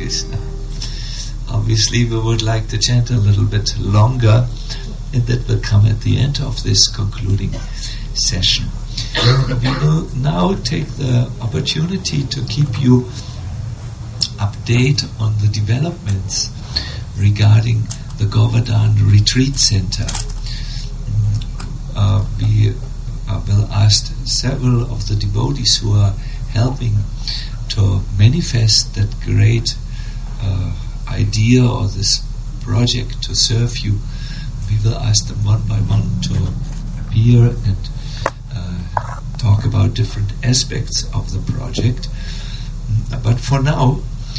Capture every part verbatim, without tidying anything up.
Krishna. Obviously, we would like to chant a little bit longer, and that will come at the end of this concluding session. We will now take the opportunity to keep you update on the developments regarding the Govardhan Retreat Center. Uh, we uh, will ask several of the devotees who are helping to manifest that great uh, idea or this project to serve you. We will ask them one by one to appear and uh, talk about different aspects of the project. But for now,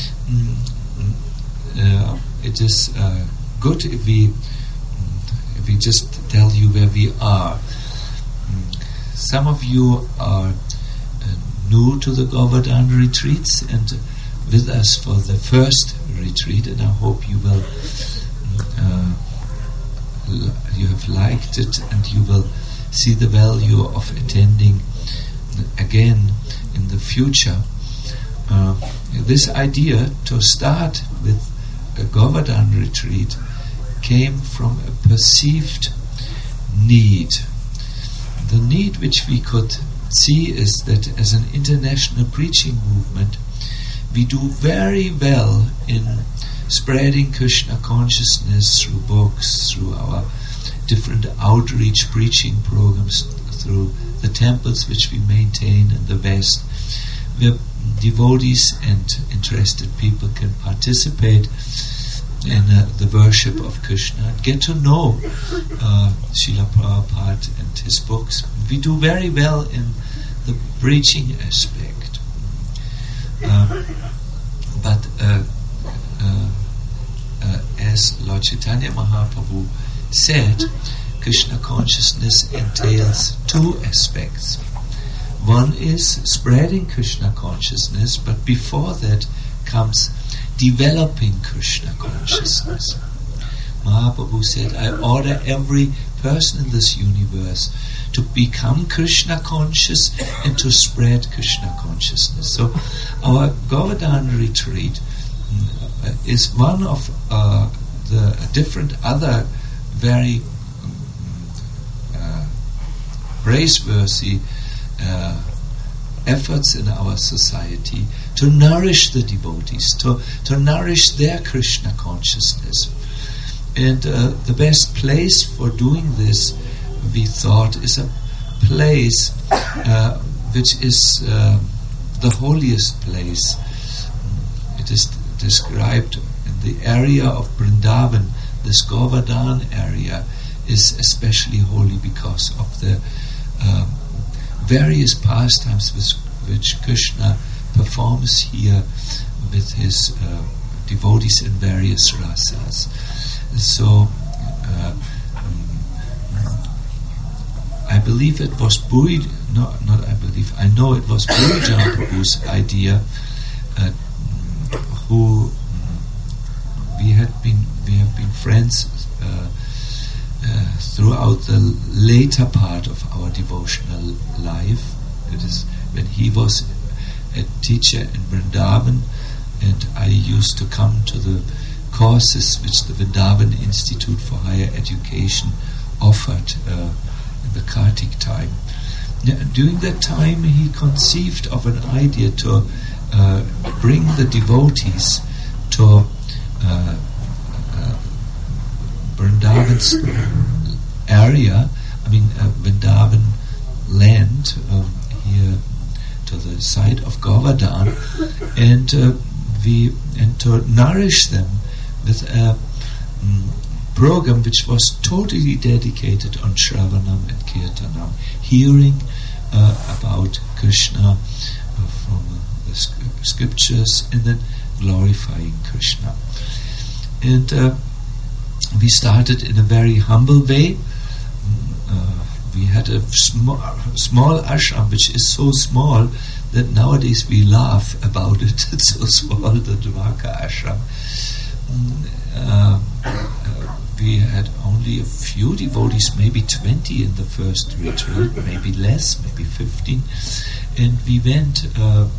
uh, it is uh, good if we if we just tell you where we are. Some of you are uh, new to the Govardhan retreats and with us for the first retreat, and I hope you will uh, l- you have liked it and you will see the value of attending again in the future. Uh, this idea to start with a Govardhan retreat came from a perceived need. The need which we could see is that as an international preaching movement, we do very well in spreading Krishna consciousness through books, through our different outreach preaching programs, through the temples which we maintain in the West, where devotees and interested people can participate in uh, the worship of Krishna and get to know uh, Srila Prabhupada and his books. We do very well in the preaching aspect. Uh, but uh, uh, uh, as Lord Chaitanya Mahaprabhu said, Krishna consciousness entails two aspects. One is spreading Krishna consciousness, but before that comes developing Krishna consciousness. Mahaprabhu said, I order every person in this universe to become Krishna conscious and to spread Krishna consciousness. So our Govardhan retreat uh, is one of uh, the different other very uh, praiseworthy uh, efforts in our society to nourish the devotees, to, to nourish their Krishna consciousness. And uh, the best place for doing this, we thought, is a place uh, which is uh, the holiest place. It is described in the area of Vrindavan. This Govardhan area is especially holy because of the uh, various pastimes which, which Krishna performs here with his uh, devotees in various rasas. So, uh, I believe it was Puri, no, not I believe, I know it was Puri Jan Prabhu's idea, uh, who we had been, we have been friends uh, uh, throughout the later part of our devotional life. It is when he was a teacher in Vrindavan, and I used to come to the courses which the Vrindavan Institute for Higher Education offered uh, in the Kartik time. Now, during that time, he conceived of an idea to uh, bring the devotees to uh, uh, Vrindavan's area, I mean uh, Vrindavan land, um, here to the side of Govardhan, and uh, we and to nourish them with a um, program which was totally dedicated on Shravanam and Kirtanam, hearing uh, about Krishna uh, from uh, the sc- scriptures and then glorifying Krishna. And uh, we started in a very humble way. Uh, we had a sm- small ashram which is so small that nowadays we laugh about it. It's so small, the Dwarka ashram. Uh, uh, we had only a few devotees, maybe twenty in the first retreat, maybe less, maybe fifteen, and we went uh,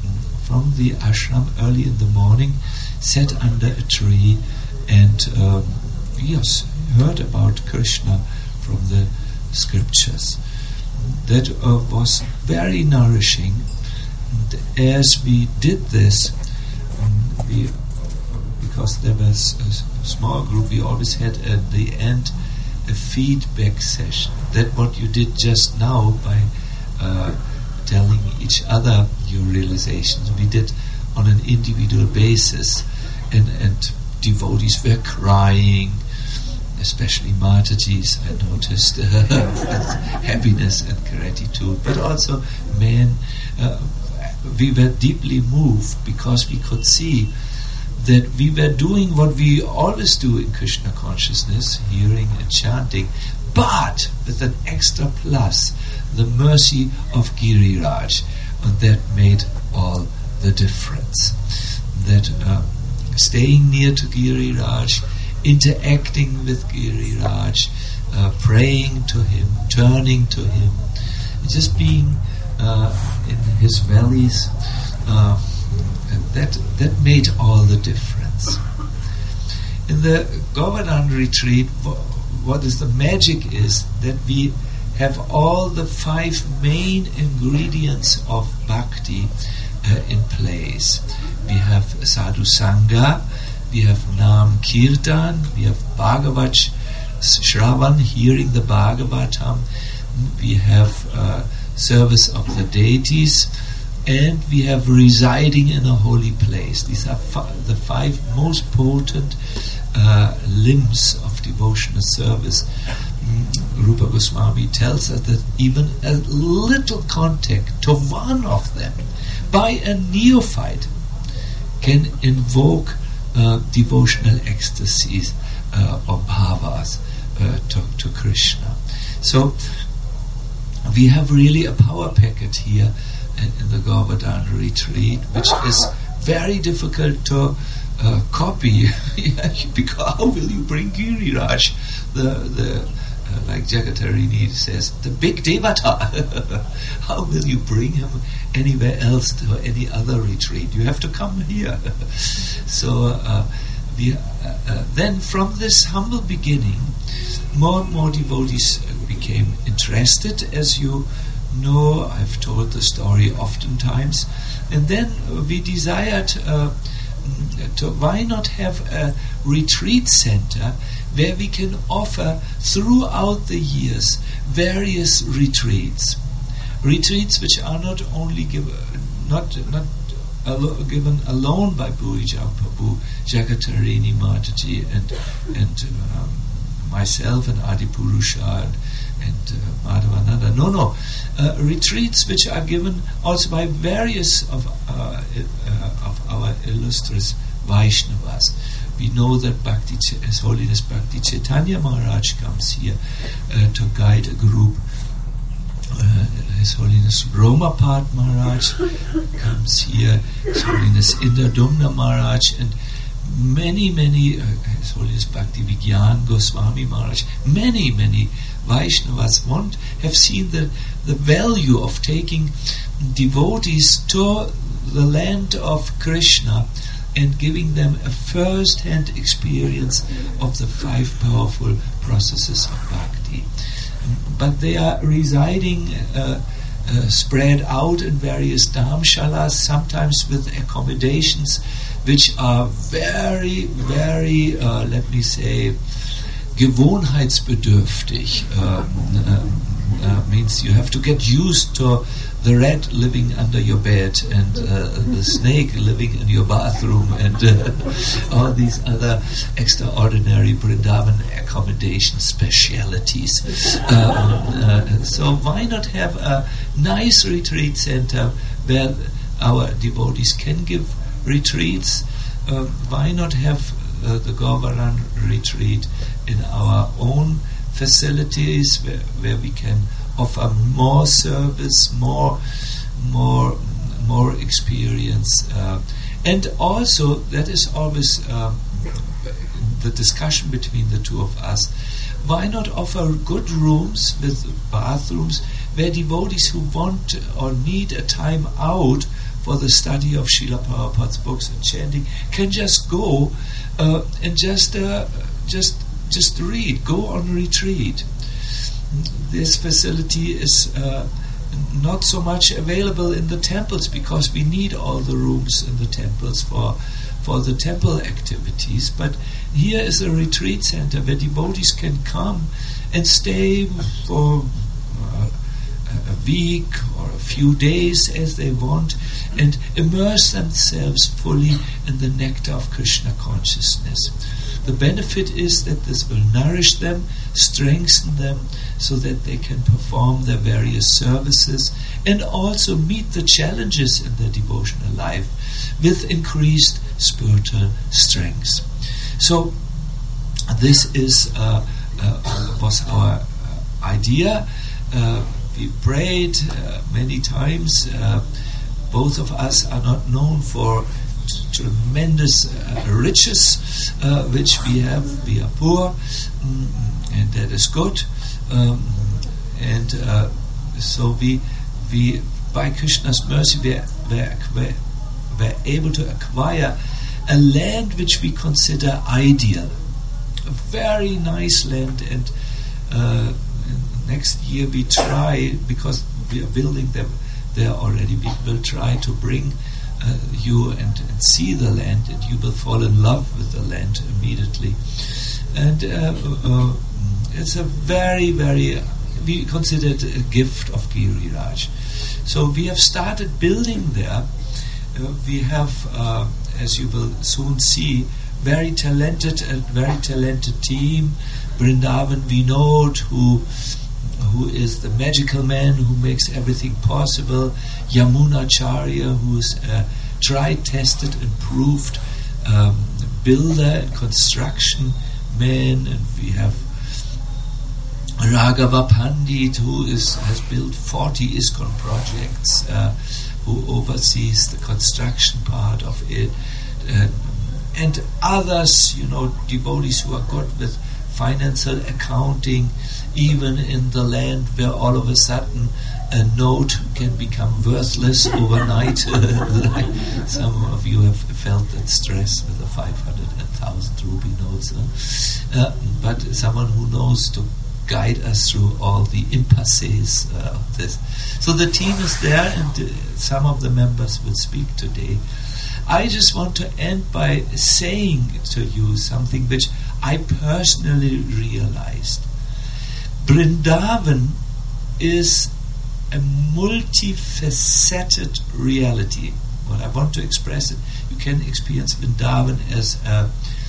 from the ashram early in the morning, sat under a tree, and um, yes, heard about Krishna from the scriptures. That uh, was very nourishing. And as we did this, um, we, because there was a small group, we always had at the end a feedback session. That what you did just now by uh, telling each other your realizations, we did on an individual basis, and, and devotees were crying, especially Mataji's, I noticed, happiness and gratitude, but also men. Uh, we were deeply moved because we could see that we were doing what we always do in Krishna consciousness, hearing and chanting, but with an extra plus, the mercy of Giriraj, and that made all the difference. That uh, staying near to Giriraj, interacting with Giriraj, uh, praying to him, turning to him, just being uh, in his valleys, uh, that that made all the difference. In the Govardhan retreat, what is the magic is that we have all the five main ingredients of bhakti uh, in place. We have sadhu sangha, we have Nam Kirtan, we have Bhagavat Shravan, hearing the Bhagavatam, we have uh, service of the deities, and we have residing in a holy place. These are fi- the five most potent uh, limbs of devotional service. Mm, Rupa Goswami tells us that even a little contact to one of them by a neophyte can invoke uh, devotional ecstasies uh, or bhavas uh, to, to Krishna. So we have really a power packet here in, in the Govardhan retreat, which is very difficult to uh, copy. Because how will you bring Giriraj, the the uh, like Jagatarini says, the big devata? How will you bring him anywhere else to any other retreat? You have to come here. So uh, we, uh, uh, then from this humble beginning, more and more devotees became interested. As you know, I've told the story oftentimes. And then we desired uh, to why not have a retreat center where we can offer throughout the years various retreats. Retreats which are not only give, not not alo- given alone by Bhuija Prabhu, Jagatarini Mataji, and and um, myself and Adipurusha and, and uh, Madhavananda. No, no. Uh, retreats which are given also by various of, uh, uh, of our illustrious Vaishnavas. We know that Bhakti Ch- His Holiness Bhakti Chaitanya Maharaj comes here uh, to guide a group. Uh, His Holiness Romapad Maharaj comes here. His Holiness Indradumna Maharaj, and many, many, uh, His Holiness Bhakti Vigyan Goswami Maharaj, many, many Vaishnavas want, have seen the, the value of taking devotees to the land of Krishna and giving them a first-hand experience of the five powerful processes of bhakti. But they are residing uh, uh, spread out in various dharmshalas, sometimes with accommodations which are very, very, uh, let me say, gewohnheitsbedürftig. Uh, uh, uh, means you have to get used to the rat living under your bed and uh, the snake living in your bathroom and uh, all these other extraordinary Vrindavan accommodation specialities. Uh, uh, so why not have a nice retreat center where our devotees can give retreats? Uh, why not have uh, the Govardhan retreat in our own facilities where, where we can offer more service, more, more, more experience, uh, and also that is always um, the discussion between the two of us. Why not offer good rooms with bathrooms where devotees who want or need a time out for the study of Srila Prabhupada's books and chanting can just go uh, and just uh, just just read, go on retreat. This facility is uh, not so much available in the temples because we need all the rooms in the temples for for the temple activities, but here is a retreat center where devotees can come and stay for uh, a week or a few days as they want and immerse themselves fully in the nectar of Krishna consciousness. The benefit is that this will nourish them, strengthen them, so that they can perform their various services and also meet the challenges in their devotional life with increased spiritual strength. So this is uh, uh, was our uh, idea. Uh, we prayed uh, many times. Uh, both of us are not known for tremendous uh, riches uh, which we have. We are poor, mm, and that is good. Um, and uh, so we we by Krishna's mercy we were, were, were able to acquire a land which we consider ideal, a very nice land. And uh, next year we try, because we are building them there already, we will try to bring Uh, you and, and see the land, and you will fall in love with the land immediately. And uh, uh, it's a very, very, we consider it a gift of Giriraj. So we have started building there. Uh, we have, uh, as you will soon see, very talented, a very talented team. Vrindavan Vinod, who who is the magical man who makes everything possible. Yamuna Charya, who is a tried, tested, and proved um, builder and construction man. And we have Raghava Pandit, who is has built forty ISKCON projects, uh, who oversees the construction part of it. Uh, and others, you know, devotees who are good with financial accounting, even in the land where all of a sudden a note can become worthless overnight. Like some of you have felt that stress with the five hundred and one thousand rupee notes. Huh? Uh, but someone who knows to guide us through all the impasses uh, of this. So the team is there, and uh, some of the members will speak today. I just want to end by saying to you something which I personally realized. Vrindavan is a multifaceted reality. What I want to express it, you can experience Vrindavan as a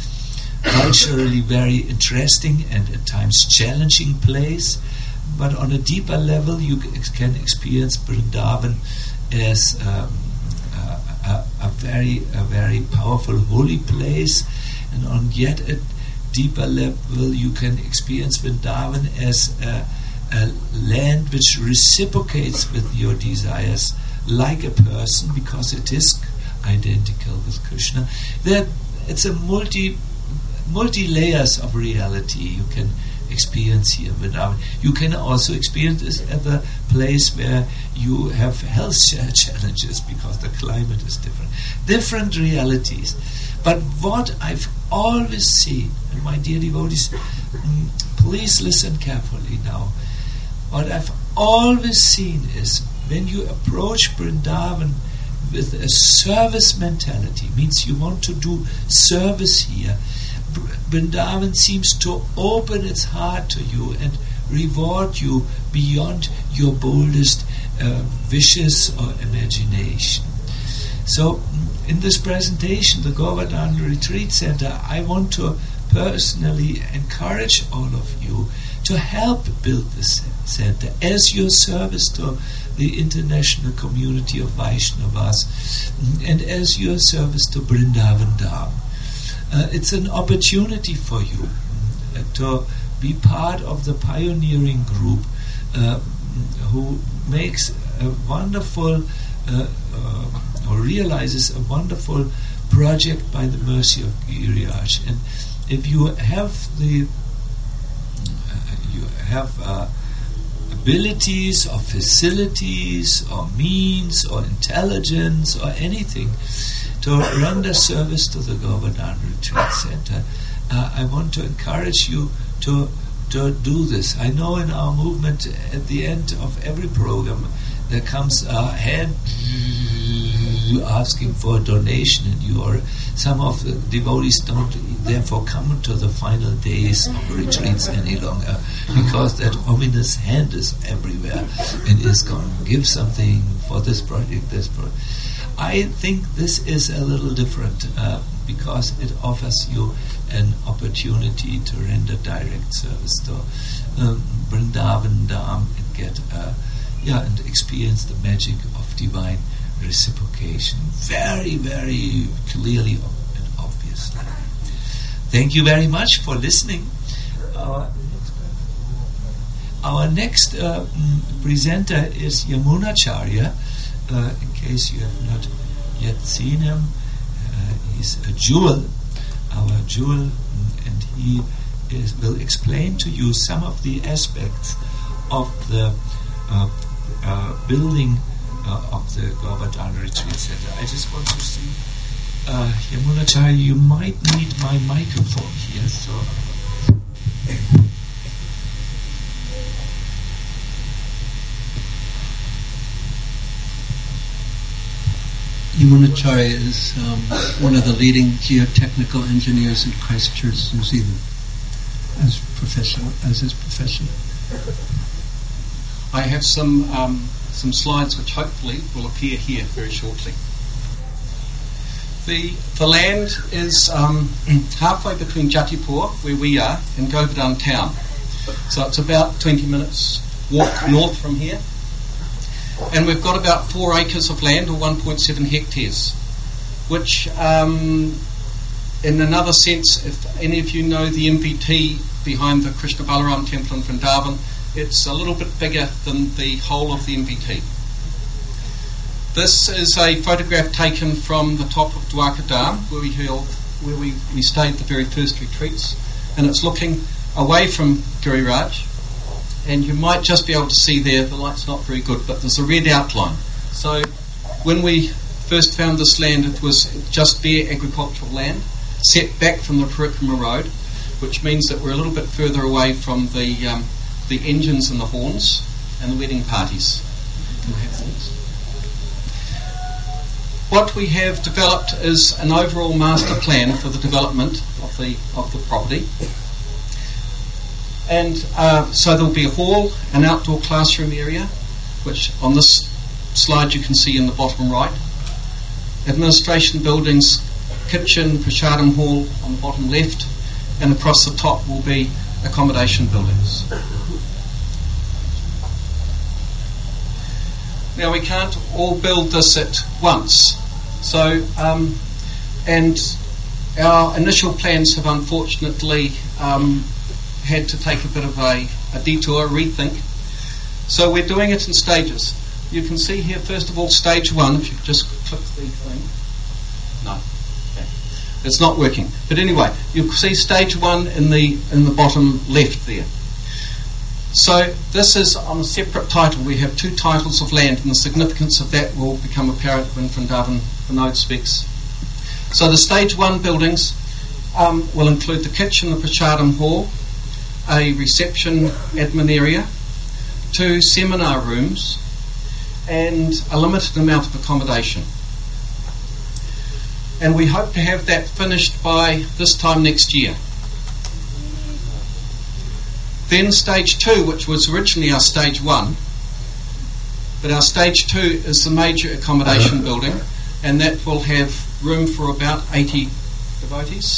culturally very interesting and at times challenging place, but on a deeper level you can experience Vrindavan as um, a, a, a very a very powerful holy place, and on yet a deeper level you can experience Vrindavan as a, a land which reciprocates with your desires like a person, because it is identical with Krishna. There, it's a multi multi layers of reality you can experience here in Vrindavan. You can also experience this at the place where you have health challenges because the climate is different. Different realities. But what I've always seen, and my dear devotees, mm, please listen carefully now. What I've always seen is when you approach Vrindavan with a service mentality, means you want to do service here, Vrindavan seems to open its heart to you and reward you beyond your boldest uh, wishes or imagination. So, in this presentation, the Govardhan Retreat Center, I want to personally encourage all of you to help build this center as your service to the international community of Vaishnavas and as your service to Vrindavan Dham. Uh, it's an opportunity for you uh, to be part of the pioneering group uh, who makes a wonderful uh, uh, or realizes a wonderful project by the mercy of Giriraj. And if you have the uh, you have uh, a abilities or facilities or means or intelligence or anything to render service to the Govardhan Retreat Center, uh, I want to encourage you to to do this. I know in our movement, at the end of every program, there comes a hand asking for a donation, and you are, some of the devotees don't therefore come to the final days of retreats any longer, because that ominous hand is everywhere and is going to give something for this project, this project. I think this is a little different uh, because it offers you an opportunity to render direct service to um, Vrindavan Dham and get uh, yeah and experience the magic of divine reciprocation very, very clearly and obviously. Thank you very much for listening. Our, our next uh, presenter is Yamunacharya. Uh, in case you have not yet seen him, uh, he's a jewel, our jewel, and he is, will explain to you some of the aspects of the uh, uh, building uh, of the Govardhan Retreat Center. I just want to see, uh, Yamunacharya, you might need my microphone here, so. Yamunacharya is um, one of the leading geotechnical engineers in Christchurch, New Zealand, as profession, as his profession. I have some um, some slides which hopefully will appear here very shortly. The the land is um, halfway between Jatipur, where we are, and Govardhan town. So it's about twenty minutes walk north from here. And we've got about four acres of land, or one point seven hectares, which, um, in another sense, if any of you know the M V T behind the Krishna Balaram temple in Vrindavan, it's a little bit bigger than the whole of the M V T. This is a photograph taken from the top of Dwarka Dham, where we held, where we, we stayed the very first retreats, and it's looking away from Giriraj. And you might just be able to see there, the light's not very good, but there's a red outline. So when we first found this land, it was just bare agricultural land, set back from the Parikrama road, which means that we're a little bit further away from the um, the engines and the horns and the wedding parties. What we have developed is an overall master plan for the development of the of the property. And uh, so there will be a hall, an outdoor classroom area, which on this slide you can see in the bottom right. Administration buildings, kitchen, prasadam hall on the bottom left, and across the top will be accommodation buildings. Now we can't all build this at once, so um, and our initial plans have unfortunately um, had to take a bit of a, a detour, a rethink. So we're doing it in stages. You can see here, first of all, stage one. If you just click the thing. No. Okay. It's not working. But anyway, you can see stage one in the in the bottom left there. So this is on a separate title. We have two titles of land, and the significance of that will become apparent when Vrindavan Vinod speaks. So the stage one buildings um, will include the kitchen, the prasadam hall, a reception admin area, two seminar rooms, and a limited amount of accommodation. And we hope to have that finished by this time next year. Then stage two, which was originally our stage one, but our stage two is the major accommodation building, and that will have room for about eighty devotees.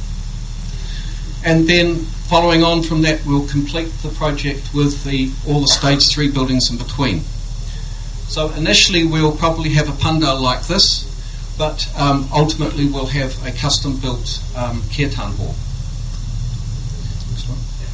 And then following on from that, we'll complete the project with the all the stage three buildings in between. So initially we'll probably have a pandal like this, but um, ultimately we'll have a custom-built um, kirtan hall. Next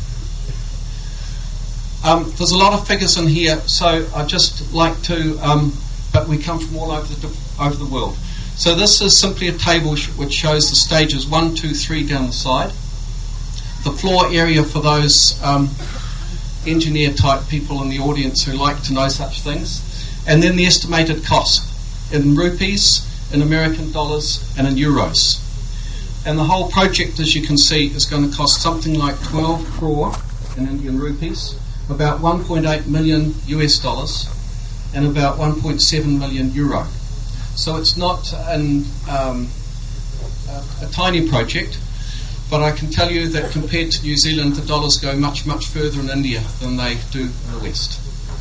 one. Um, there's a lot of figures in here, so I'd just like to, um, but we come from all over the over the world. So this is simply a table sh- which shows the stages one, two, three down the side. The floor area for those um, engineer type people in the audience who like to know such things. And then the estimated cost in rupees, in American dollars, and in euros. And the whole project, as you can see, is going to cost something like twelve crore in Indian rupees, about one point eight million U S dollars, and about one point seven million euro. So it's not an, um, a, a tiny project, but I can tell you that compared to New Zealand, the dollars go much, much further in India than they do in the West.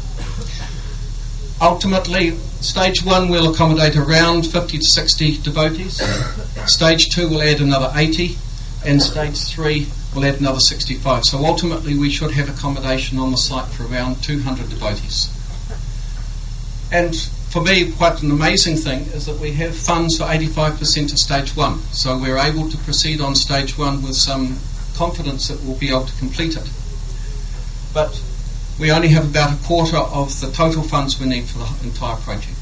Ultimately, stage one will accommodate around fifty to sixty devotees. Stage two will add another eighty, and stage three will add another sixty-five. So ultimately, we should have accommodation on the site for around two hundred devotees. And for me, quite an amazing thing is that we have funds for eighty-five percent of stage one. So we're able to proceed on stage one with some confidence that we'll be able to complete it. But we only have about a quarter of the total funds we need for the entire project.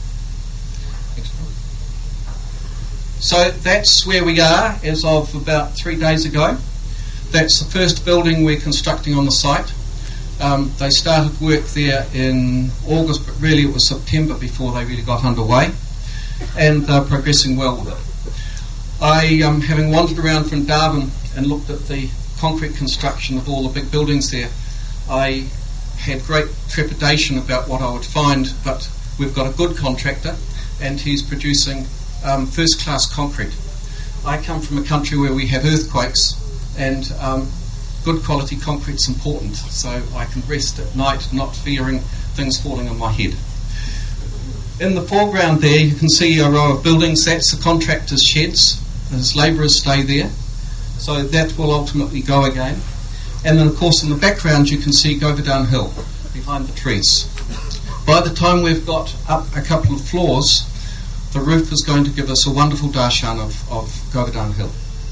So that's where we are as of about three days ago. That's the first building we're constructing on the site. Um, they started work there in August, but really it was September before they really got underway, and they're progressing well with it. I, um, having wandered around Vrindavan and looked at the concrete construction of all the big buildings there, I had great trepidation about what I would find, but we've got a good contractor and he's producing um, first-class concrete. I come from a country where we have earthquakes, and um, good quality concrete's important, so I can rest at night not fearing things falling on my head. In the foreground there you can see a row of buildings. That's the contractor's sheds. His labourers stay there, so that will ultimately go again. And then of course in the background you can see Govardhan Hill behind the trees. By the time we've got up a couple of floors, the roof is going to give us a wonderful darshan of, of Govardhan Hill.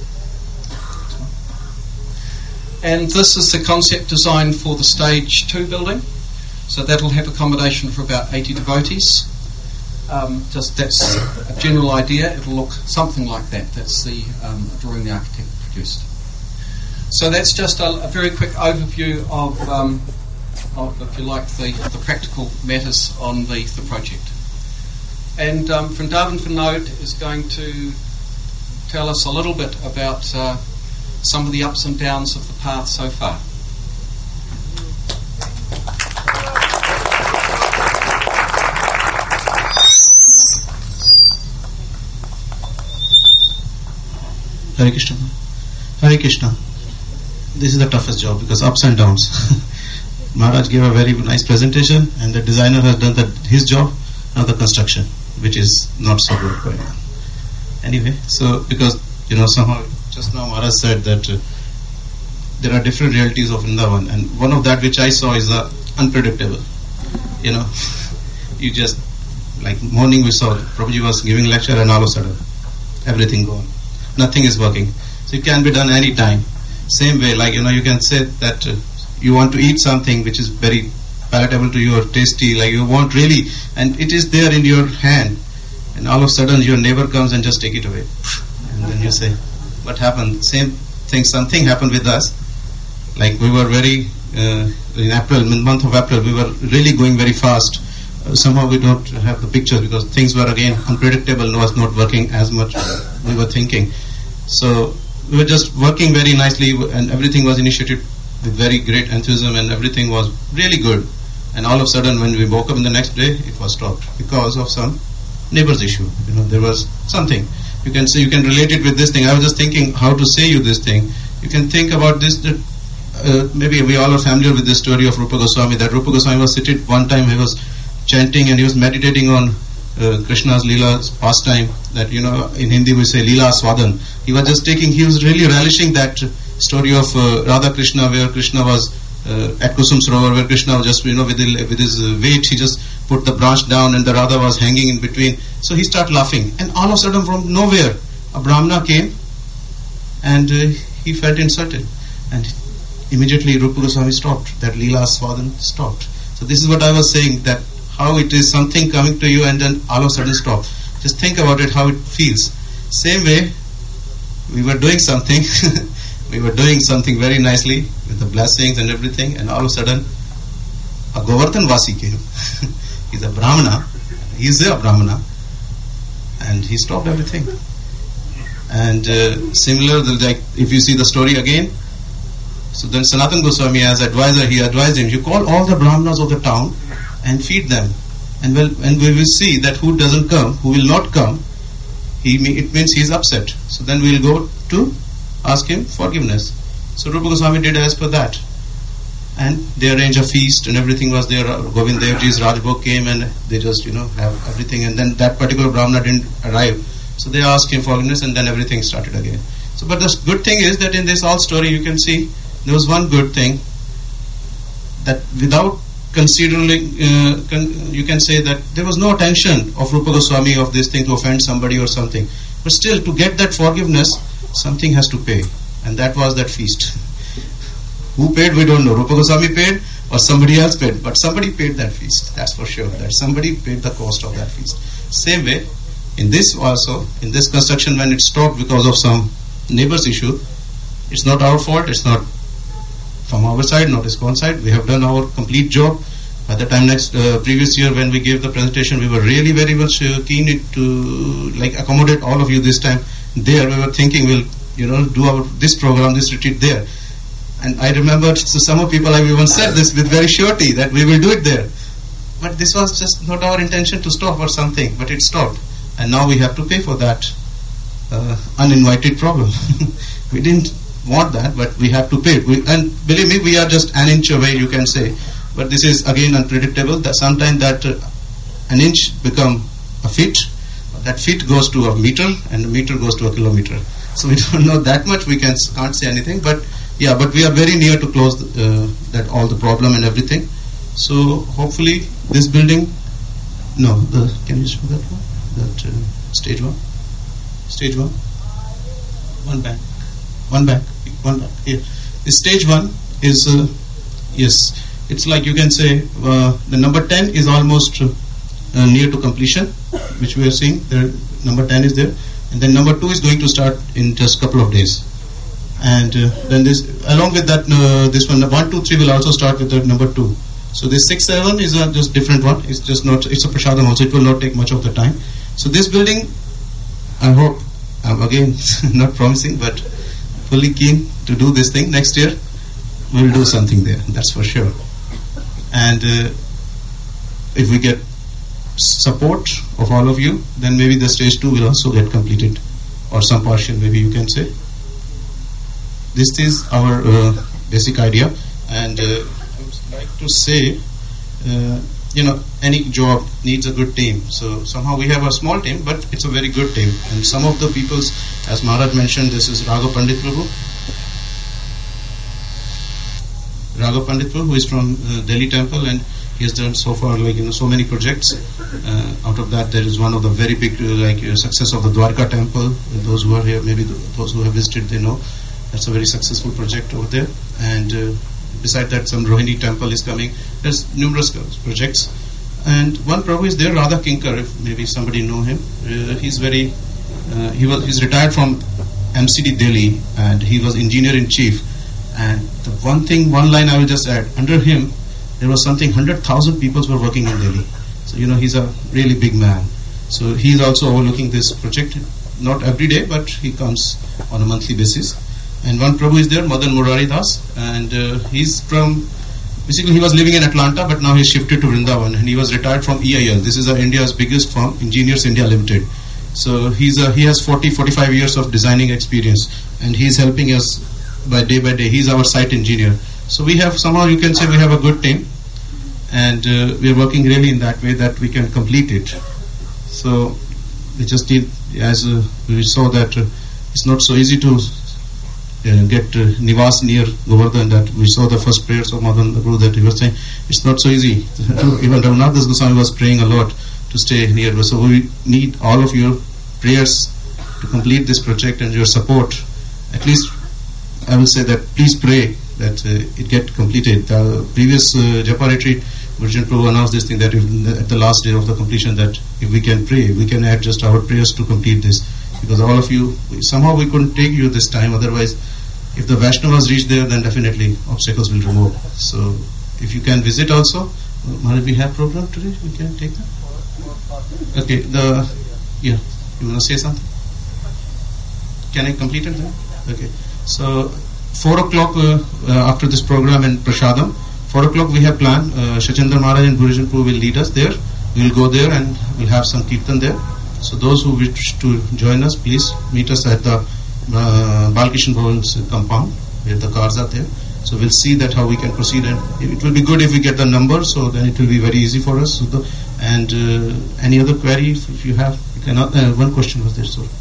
And this is the concept design for the stage two building. So that'll have accommodation for about eighty devotees. Um, just that's a general idea. It'll look something like that. That's the um, drawing the architect produced. So that's just a, a very quick overview of, um, of, if you like, the, the practical matters on the, the project. And um, Vrindavan Vinod is going to tell us a little bit about uh, some of the ups and downs of the path so far. Hare Krishna. Hare Krishna. This is the toughest job because ups and downs. Maharaj gave a very nice presentation and the designer has done the, his job, now the construction, which is not so good going on. Anyway, so because, you know, somehow just now Maharaj said that uh, there are different realities of Vrindavan, and one of that which I saw is uh, unpredictable. You know, you just, like morning we saw Prabhuji was giving lecture and all of a sudden everything gone. Nothing is working. So it can be done any time. Same way, like, you know, you can say that uh, you want to eat something which is very palatable to you or tasty, like you want really, and it is there in your hand, and all of a sudden your neighbor comes and just take it away. And then you say, what happened? Same thing, something happened with us. Like we were very, uh, in April, in the month of April, we were really going very fast. Uh, somehow we don't have the pictures because things were again unpredictable, was not working as much as we were thinking. So we were just working very nicely and everything was initiated with very great enthusiasm and everything was really good. And all of a sudden when we woke up in the next day, it was stopped because of some neighbor's issue. You know, there was something. You can say, you can relate it with this thing. I was just thinking how to say you this thing. You can think about this, that uh, maybe we all are familiar with the story of Rupa Goswami, that Rupa Goswami was seated one time, he was chanting and he was meditating on uh, Krishna's Leela pastime, that, you know, in Hindi we say Leela Swadan. He was just taking, he was really relishing that story of uh, Radha Krishna, where Krishna was uh, at Kusum Sarovar, where Krishna was just, you know, with, the, with his uh, weight, he just put the branch down and the Radha was hanging in between. So he started laughing, and all of a sudden from nowhere a Brahmana came and uh, he felt insulted, and immediately Rupa Goswami stopped, that Leela Swadan stopped. So this is what I was saying, that how it is something coming to you and then all of a sudden stop. Just think about it, how it feels. Same way, we were doing something we were doing something very nicely with the blessings and everything, and all of a sudden a Govardhan Vasi came. He's a Brahmana, he's a Brahmana, and he stopped everything. And uh, similar, like if you see the story again, so then Sanatana Goswami as advisor, he advised him, you call all the Brahmanas of the town and feed them. And well, and we will see that who doesn't come, who will not come, he it means he is upset. So then we will go to ask him forgiveness. So Rupa Goswami did as per that. And they arranged a feast and everything was there. Govind Dev Ji's Rajbhog came and they just, you know, have everything. And then that particular Brahmana didn't arrive. So they asked him forgiveness and then everything started again. So, but the good thing is that in this whole story you can see there was one good thing, that without considering, uh, con- you can say that there was no intention of Rupa Goswami of this thing to offend somebody or something. But still, to get that forgiveness, something has to pay. And that was that feast. Who paid, we don't know. Rupa Goswami paid or somebody else paid. But somebody paid that feast. That's for sure. That somebody paid the cost of that feast. Same way, in this also, in this construction when it stopped because of some neighbor's issue, it's not our fault. It's not from our side, not ISKCON side. We have done our complete job. By the time next uh, previous year when we gave the presentation, we were really very much uh, keen to like accommodate all of you this time. There we were thinking we'll you know do our this program, this retreat there. And I remember so some of people have even said this with very surety that we will do it there. But this was just not our intention to stop or something, but it stopped. And now we have to pay for that uh, uninvited problem. We didn't want that, but we have to pay. We, and believe me, we are just an inch away, you can say. But this is again unpredictable. That sometimes that uh, an inch become a feet. That feet goes to a meter, and a meter goes to a kilometer. So we don't know that much. We can can't say anything. But yeah, but we are very near to close the, uh, that all the problem and everything. So hopefully this building. No, the can you show that one? That uh, stage one. Stage one. One back. One back. One back. Here. This stage one is uh, yes. It's like you can say uh, the number ten is almost uh, near to completion, which we are seeing. There, number ten is there, and then number two is going to start in just a couple of days. And uh, then this, along with that, uh, this one, one, two, three will also start with the number two. So this six, seven is a just different one. It's just not. It's a prasadam also. It will not take much of the time. So this building, I hope, I'm again not promising, but fully keen to do this thing next year. We will do something there. That's for sure. And uh, if we get support of all of you, then maybe the stage two will also get completed, or some portion, maybe you can say. This is our uh, basic idea, and uh, I would like to say, uh, you know, any job needs a good team. So somehow we have a small team, but it's a very good team. And some of the people's, as Maharaj mentioned, this is Raghav Pandit Prabhu. Raghav Pandit Prabhu, who is from uh, Delhi Temple, and he has done so far like you know so many projects. Uh, out of that, there is one of the very big uh, like uh, success of the Dwarka Temple. Those who are here, maybe the, those who have visited, they know that's a very successful project over there. And uh, beside that, some Rohini Temple is coming. There's numerous projects, and one Prabhu is there, Radha Kinkar. If maybe somebody know him, uh, he's very uh, he was he's retired from M C D Delhi, and he was engineer in chief. And the one thing, one line I will just add, under him, there was something, one hundred thousand people were working in Delhi. So, you know, he's a really big man. So, he's also overlooking this project, not every day, but he comes on a monthly basis. And one Prabhu is there, Madan Murari Das, and uh, he's from, basically he was living in Atlanta, but now he's shifted to Vrindavan, and he was retired from E I L. This is uh, India's biggest firm, Engineers India Limited. So, he's a, he has forty, forty-five years of designing experience, and he's helping us by day by day. He's our site engineer. So we have, somehow you can say we have a good team, and uh, we are working really in that way that we can complete it. So we just need, as uh, we saw that uh, it's not so easy to uh, get uh, Nivas near Govardhan, that we saw the first prayers of Madan Prabhu that he was saying it's not so easy. Even Raghunath Das Goswami was praying a lot to stay near. So we need all of your prayers to complete this project and your support. At least I will say that please pray that uh, it get completed. The previous uh, Japa retreat, Virgin Prabhu announced this thing that if, at the last day of the completion, that if we can pray, we can add just our prayers to complete this. Because all of you, somehow we couldn't take you this time, otherwise if the Vaishnavas reach there, then definitely obstacles will remove. So if you can visit also, Maharaj, we have program today, we can take that. Okay, the, yeah, you want to say something? Can I complete it then? Okay, so four o'clock uh, uh, after this program in Prasadam, four o'clock we have planned, uh, Shachendra Maharaj and Burijanpur will lead us there. We will go there and we'll have some kirtan there. So those who wish to join us, please meet us at the uh, Balkishan Bhavan's compound where the cars are there. So we'll see that how we can proceed, and it will be good if we get the number, so then it will be very easy for us. So the, and uh, any other query if, if you have, you can, uh, one question was there, sorry.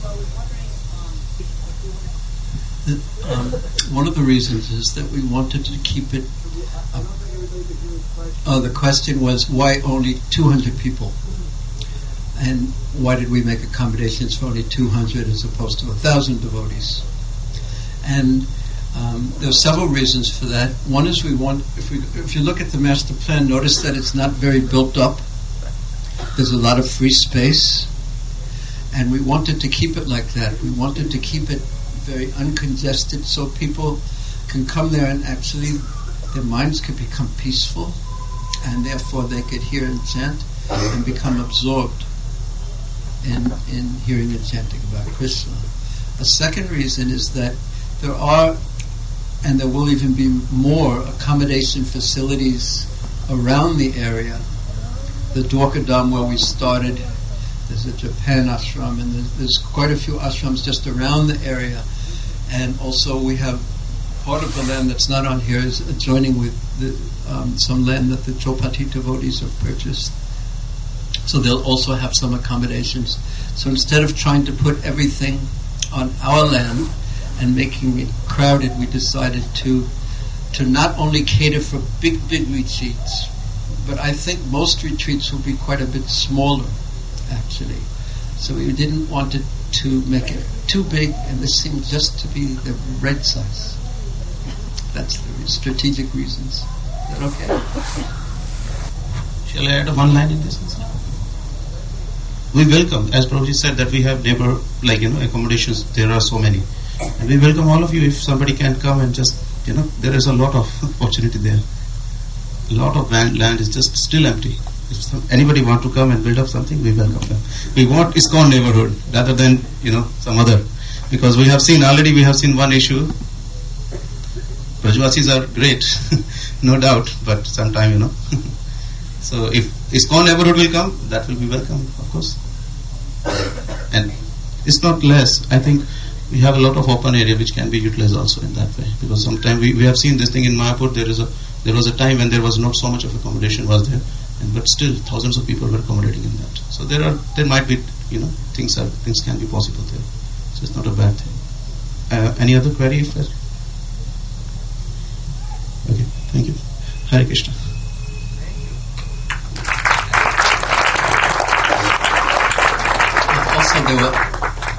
Um, one of the reasons is that we wanted to keep it. Uh, uh, the question was why only two hundred people, and why did we make accommodations for only two hundred as opposed to a thousand devotees? And um, there are several reasons for that. One is we want, if we, if you look at the master plan, notice that it's not very built up. There's a lot of free space, and we wanted to keep it like that. We wanted to keep it very uncongested, so people can come there and actually their minds could become peaceful, and therefore they could hear and chant and become absorbed in in hearing and chanting about Krishna. A second reason is that there are, and there will even be more, accommodation facilities around the area. The Dwarkadam where we started, there's a Japan ashram, and there's, there's quite a few ashrams just around the area. And also we have part of the land that's not on here is adjoining with the, um, some land that the Chopati devotees have purchased. So they'll also have some accommodations. So instead of trying to put everything on our land and making it crowded, we decided to to not only cater for big, big retreats, but I think most retreats will be quite a bit smaller, actually. So we didn't want it to make it too big, and this seemed just to be the right size. That's the strategic reasons. Is that okay? Shall I add one line in this? We welcome, as Prabhuji said, that we have neighbor, like, you know, accommodations, there are so many. And we welcome all of you if somebody can come and just, you know, there is a lot of opportunity there. A lot of land, land is just still empty. If some, anybody want to come and build up something, we welcome them. We want ISKCON neighborhood rather than, you know, some other. Because we have seen, already we have seen one issue. Brajvasis are great, no doubt, but sometime, you know. So if ISKCON neighborhood will come, that will be welcome, of course. And it's not less. I think we have a lot of open area which can be utilized also in that way. Because sometimes we, we have seen this thing in Mayapur. There is a there was a time when there was not so much of accommodation was there, and but still thousands of people were accommodating in that. So there are there might be, you know, things are things can be possible there. So it's not a bad thing. Uh, any other query? If okay, thank you. Hare Krishna. Also, there were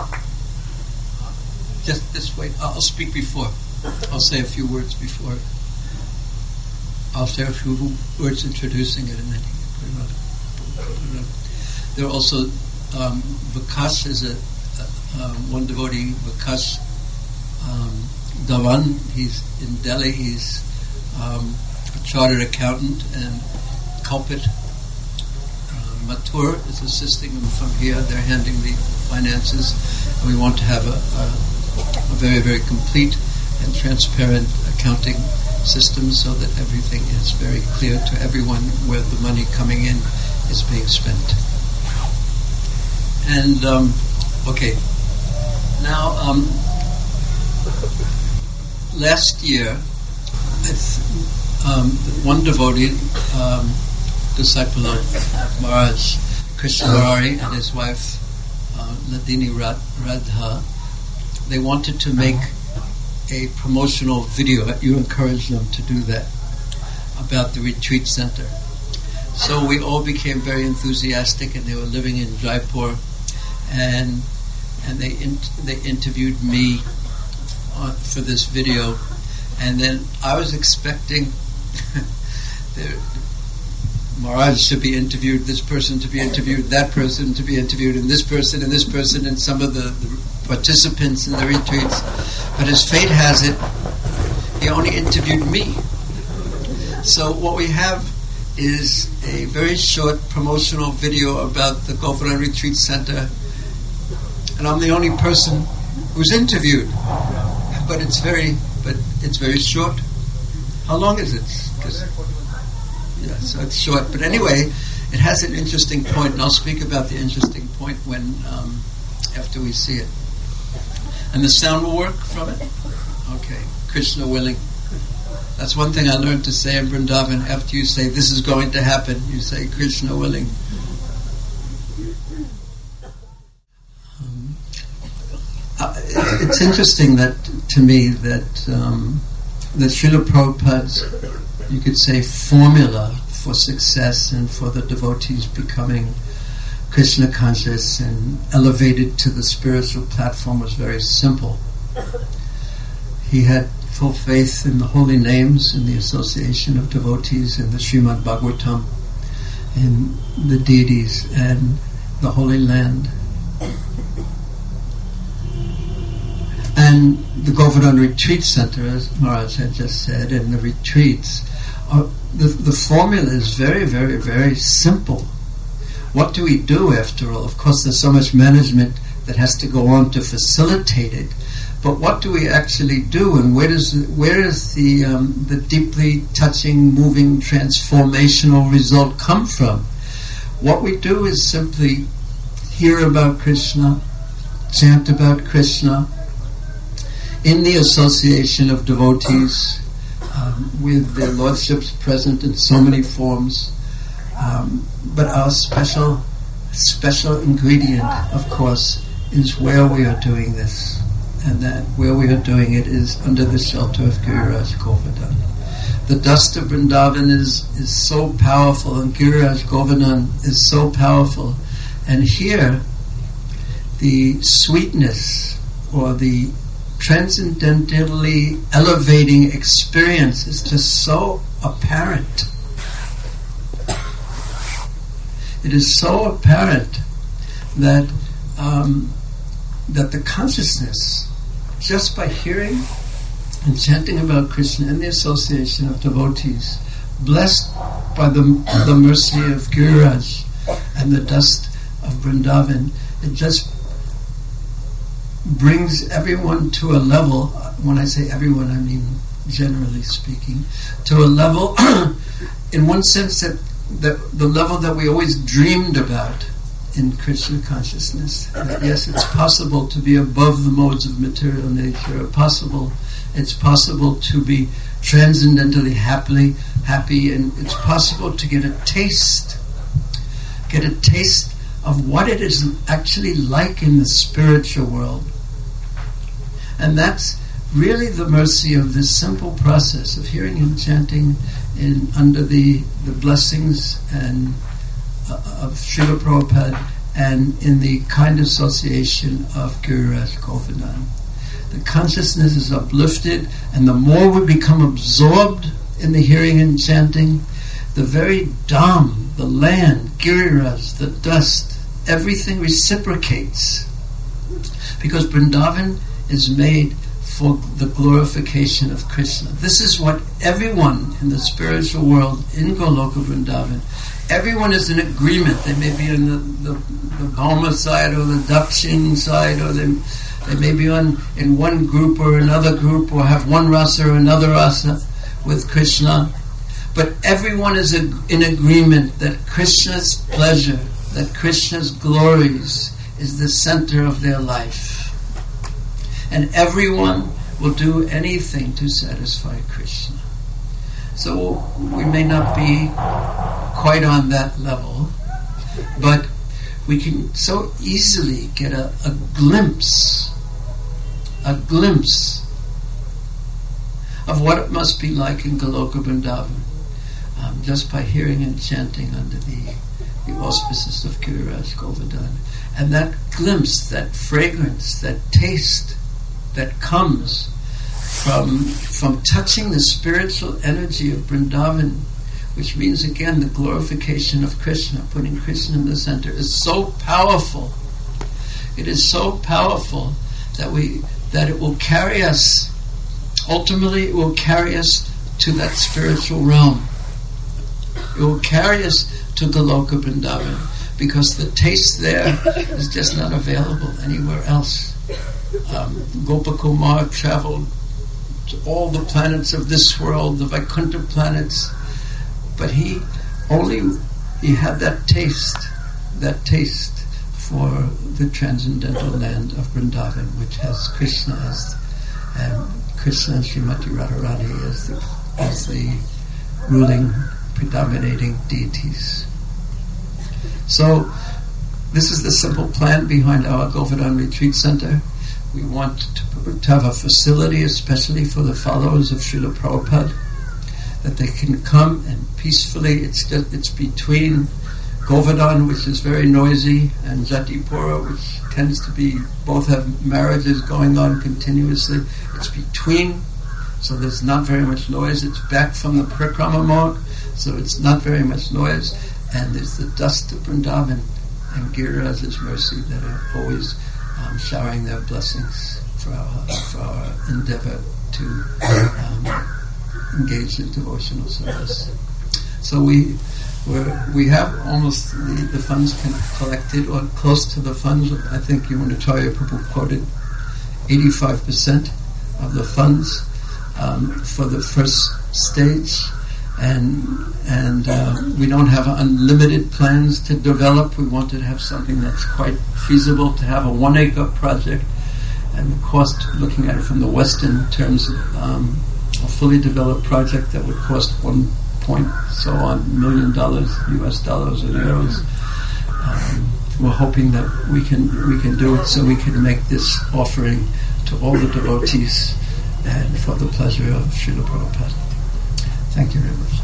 just this way. I'll speak before. I'll say a few words before. I'll say a few words introducing it, and then you can put it on. Put it on. There are also um, Vikas is a uh, um, one devotee, Vikas um, Dhawan. He's in Delhi. He's um, a chartered accountant, and Kalpit uh, Mathur is assisting them from here. They're handling the finances, and we want to have a, a, a very, very complete and transparent accounting system so that everything is very clear to everyone where the money coming in is being spent. And um, okay, now um, last year, um, one devotee, um, disciple of Maharaj Krishnamurari and his wife uh, Nadini Radha, they wanted to make a promotional video. You encouraged them to do that about the retreat center. So we all became very enthusiastic, and they were living in Jaipur, and and they in, they interviewed me uh, for this video, and then I was expecting the, Maharaj to be interviewed, this person to be interviewed, that person to be interviewed, and this person and this person, and some of the, the participants in the retreats, but as fate has it, he only interviewed me. So what we have is a very short promotional video about the Govardhan Retreat Center, and I'm the only person who's interviewed. But it's very, but it's very short. How long is it? 'Cause, yeah, so it's short. But anyway, it has an interesting point, and I'll speak about the interesting point when um, after we see it. And the sound will work from it? Okay. Krishna willing. That's one thing I learned to say in Vrindavan. After you say, this is going to happen, you say, Krishna willing. Um, uh, it's interesting that, to me, that um, that Srila Prabhupada's, you could say, formula for success and for the devotees becoming Krishna conscious and elevated to the spiritual platform was very simple. He had full faith in the holy names, in the association of devotees, in the Srimad Bhagavatam, in the deities and the Holy Land. And the Govardhan Retreat Center, as Maharaj had just said, and the retreats, are, the, the formula is very, very, very simple. What do we do after all? Of course, there's so much management that has to go on to facilitate it. But what do we actually do, and where does where is the um, the deeply touching, moving, transformational result come from? What we do is simply hear about Krishna, chant about Krishna, in the association of devotees, um, with their lordships present in so many forms. Um, but our special special ingredient, of course, is where we are doing this. And that where we are doing it is under the shelter of Giriraj Govardhan. The dust of Vrindavan is, is so powerful, and Giriraj Govardhan is so powerful. And here, the sweetness or the transcendentally elevating experience is just so apparent. It is so apparent that um, that the consciousness, just by hearing and chanting about Krishna in the association of devotees, blessed by the, the mercy of Giriraj and the dust of Vrindavan, it just brings everyone to a level, when I say everyone, I mean generally speaking, to a level, in one sense, that, that the level that we always dreamed about in Krishna consciousness. That yes, it's possible to be above the modes of material nature. Possible, it's possible to be transcendently happily happy, and it's possible to get a taste, get a taste of what it is actually like in the spiritual world. And that's really the mercy of this simple process of hearing and chanting in under the the blessings and of Srila Prabhupada and in the kind association of Giriraj Govardhan. The consciousness is uplifted, and the more we become absorbed in the hearing and chanting, the very Dham, the land, Giriraj, the dust, everything reciprocates. Because Vrindavan is made for the glorification of Krishna. This is what everyone in the spiritual world in Goloka Vrindavan, everyone is in agreement. They may be on the, the, the Bhauma side or the Dakshin side, or they, they may be on in one group or another group, or have one rasa or another rasa with Krishna. But everyone is in agreement that Krishna's pleasure, that Krishna's glories is the center of their life. And everyone will do anything to satisfy Krishna. So we may not be quite on that level, but we can so easily get a, a glimpse, a glimpse of what it must be like in Goloka Vrindavan, um, just by hearing and chanting under the, the auspices of Giriraj Govardhan. And that glimpse, that fragrance, that taste that comes from from touching the spiritual energy of Vrindavan, which means again the glorification of Krishna, putting Krishna in the center, is so powerful. It is so powerful that we that it will carry us. Ultimately, it will carry us to that spiritual realm. It will carry us to the Loka Vrindavan, because the taste there is just not available anywhere else. Um, Gopakumar traveled to all the planets of this world, the Vaikuntha planets, but he only he had that taste, that taste for the transcendental land of Vrindavan, which has Krishna as um, Krishna and Srimati Radharani as the as the ruling, predominating deities. So, this is the simple plan behind our Govardhan Retreat Center. We want to, to have a facility, especially for the followers of Srila Prabhupada, that they can come and peacefully. It's just, it's between Govardhan, which is very noisy, and Jatipura, which tends to be, both have marriages going on continuously. It's between, so there's not very much noise. It's back from the Parikrama marg, so it's not very much noise. And there's the dust of Vrindavan and Giriraj's mercy that are always um, showering their blessings for our, for our endeavor to um, engage in devotional service. So we we're, we have almost the, the funds collected, or close to the funds. I think Yamunacharya Prabhu quoted eighty-five percent of the funds um, for the first stage. And and uh, we don't have unlimited plans to develop. We wanted to have something that's quite feasible, to have a one acre project, and the cost, looking at it from the Western terms, of um, a fully developed project that would cost one point so on million dollars, U S dollars or euros. Um, we're hoping that we can we can do it so we can make this offering to all the devotees and for the pleasure of Srila Prabhupada. Thank you very much.